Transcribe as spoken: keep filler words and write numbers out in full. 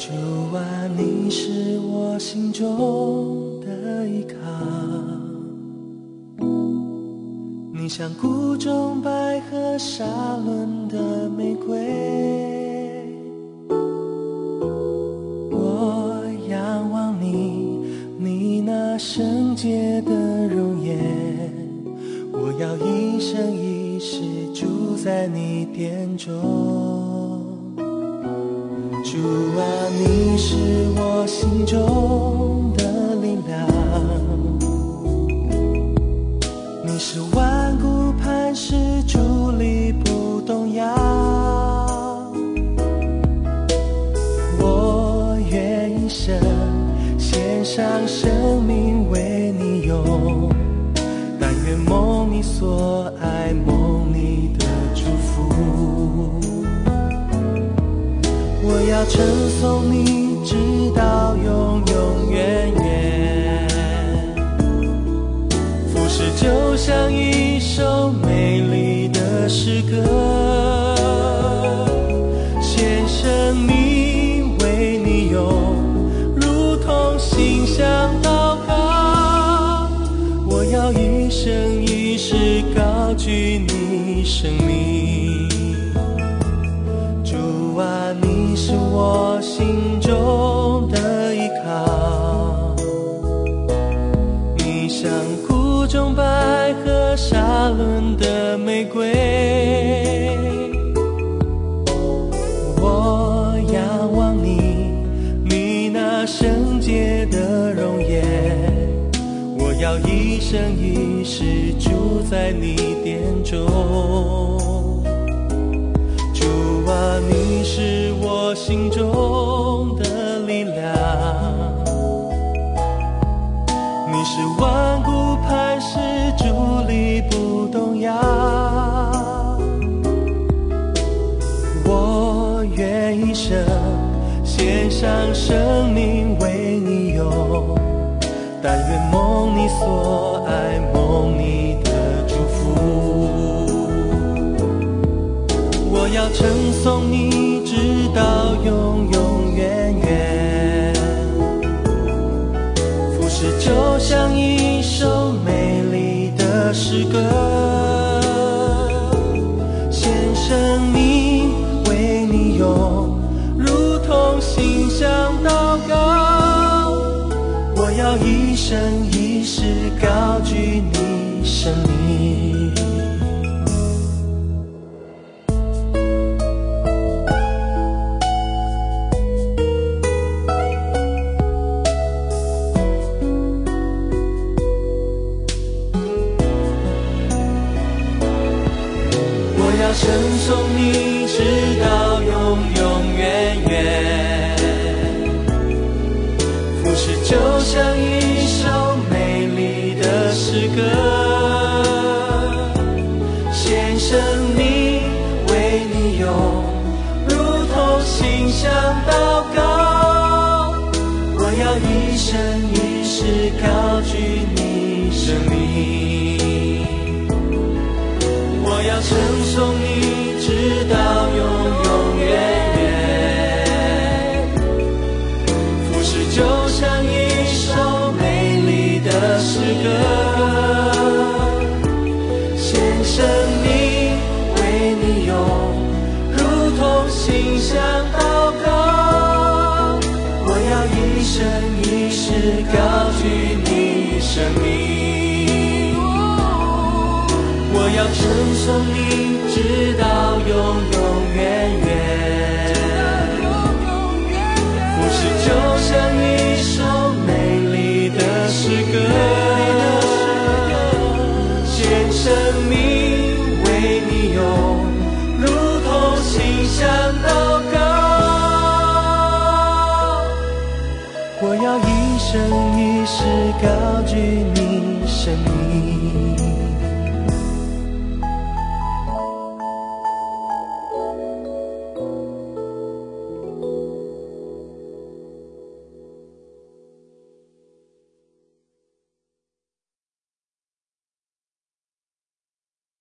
主啊，你是我心中的依靠，你像谷中百合沙仑的玫瑰，我仰望你，你那圣洁的容颜，我要一生一世住在你殿中。主啊，你是我心中的力量，你是万古磐石，伫立不动摇。我愿一生献上生命为你用，但愿蒙你所爱，蒙你的祝福。我要称颂你，直到永永远远。服侍就像一首美丽的诗歌，献生命为你用，如同馨香祷告。我要一生一世高举你生命。主啊，你是我心中的依靠，你像谷中百合沙仑的玫瑰，我仰望你，你那圣洁的容颜，我要一生一世住在你殿中。主啊，你是我心中的力量，你是万古磐石，伫立不动摇。我愿一生献上生命为你用，但愿蒙你所爱，蒙你的祝福。我要称颂你，直到永永远远。服侍就像一首美丽的诗歌，献生命为你用，如同馨香祷告。我要一生一世高举你生命。称颂你，直到永永远远。服侍就像一首美丽的诗歌，献生命为你用，如同馨香祷告。我要一生一世高举你生命。我要称颂你，直到永永远远。服侍就像一首美丽的诗歌，献生命为你用，如同馨香祷告。我要一生一世高举你生命。我要称颂你，直到永永远远。服侍就像一首美丽的诗歌，献生命为你用，如同馨香祷告。我要一生一世高举你生命。